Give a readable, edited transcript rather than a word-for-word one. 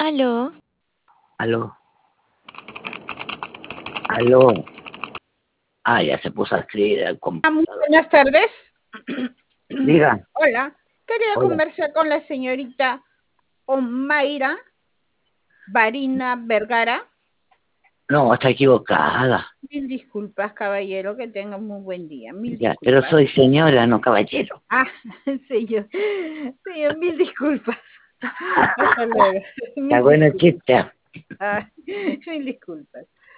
Aló, Aló, aló. Ah, ya se puso a escribir al Muy computador. buenas tardes. Diga, Hola, quería hola. conversar con la señorita Omaira Varina Vergara. No, está equivocada. Mil disculpas, caballero, que tenga muy buen día. Mil Ya, pero disculpas. soy señora, no caballero. Ah, señor, mil disculpas. Hasta luego. Está Mil bueno el disculpas. chiste. Ah, mil disculpas.